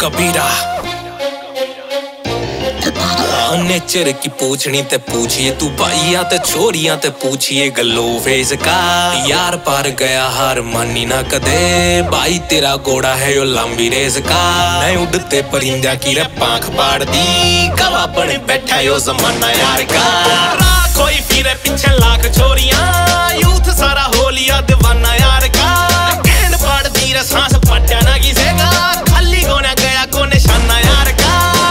कबीरा nature की पूछनी ते पूछिए तू भाइया ते छोरियां ते पूछिए गलो फेस का यार पार गया हार मानी ना कदे भाई तेरा घोड़ा है यो लंबी रेस का मैं उड़ते परिंदा की रे पांख पाड़ दी कवा बने बैठा यो जमाना यार का कोई फिरे पीछे लाख छोरियां यूथ सारा हो लिया दीवाना यार का कैंड पाड़ दी रे सांस पट्टा ना किसेगा खाली गोना गया को निशाना यार का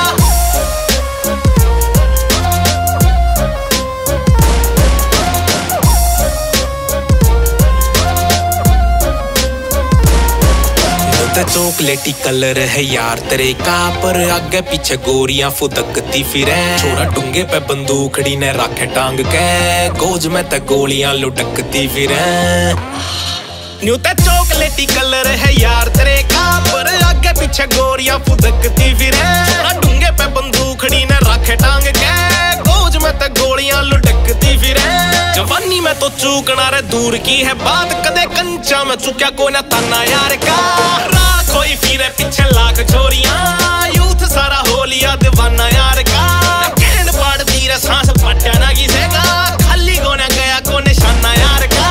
चॉकलेटी कलर है यार तेरे का पर आगे पीछे गोरियां फुदकती फिरे छोरा डूंगे पे बंदूकड़ी ने रखे टांग के गोज में ते गोलियां लुटकती फिरे न्यू ते चॉकलेटी कलर है यार तेरे का पर आगे पीछे गोरियां फुदकती फिरे छोरा डूंगे पे बंदूकड़ी ने रखे टांग के गोज में ते गोलियां लुटकती फिरे जवानी में तो चूकना रे दूर की है बात कदे कंचा में चुक्या कोई ना तना यार का कोई फिरे पीछे लाख छोरियां यूथ सारा हो लिया दीवाना यार का कैंड पाड़ दी रे सांस पट्टा ना किसेगा खाली गोना गया को निशाना यार का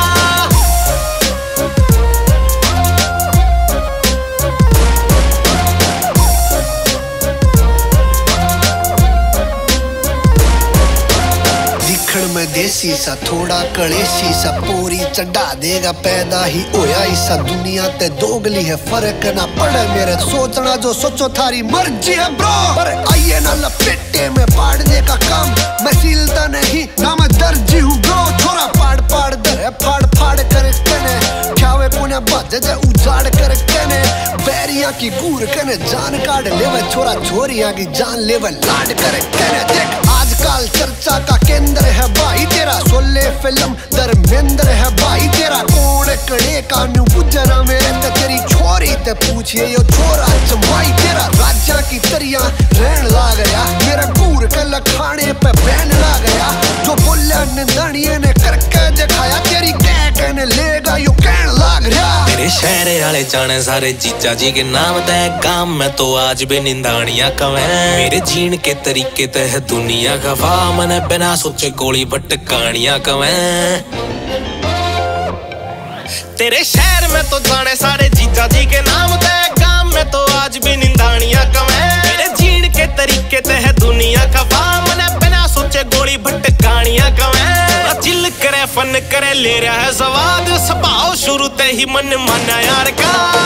में देसी सा थोड़ा कलेशी सा पोरी चढ़ा देगा पैदा ही होया इसा दुनिया ते दोगली है फर्क ना पड़े मेरे सोचना जो सोचो थारी मर्जी है ब्रो पर आइए ना लपेटे में पाड़ने का काम मैं सीलता नहीं ना मैं दर्जी हूँ ब्रो छोरा पाड़ पाड़ दर फाड़ फाड़ कर कने ख्यावे पुण्य बज जे उजाड़ कर कने बैरिया की गूर कने जान काट लेवे छोरा छोरियां की जान लेवे लाड कर कने देख आजकल चर्चा का केंद्र है भाई तेरा सोले फिल्म धर्मेंद्र है भाई तेरा कौन कड़े कानू गुजरा मेरे ते तेरी छोरी ते पूछिए यो छोरा जमाई तेरा राजा की तरिया रहन ला गया मेरा गूर के लखाने पे बहन ला गया जो बोलिया निंदानिये ने करके दिखाया तेरी कह कहने लेगा यो कहन लाग रहा मेरे शहर वाले जाने सारे जीजा जी के नाम ते काम में तो आज भी निंदानियां कवे मेरे जीन के तरीके ते है दुनिया गवा मने बिना सोचे गोली भटकानियां कवे तेरे शहर में तो जाने सारे जीजा जी के नाम ते काम में तो आज भी निंदानियां कवे मेरे जीन के तरीके ते है दुनिया गवा मने बिना सोचे गोली भटकानियां कवे चिल करे फन करे ले रहा है सवाद स्वभाव शुरू ते ही मन माना यार का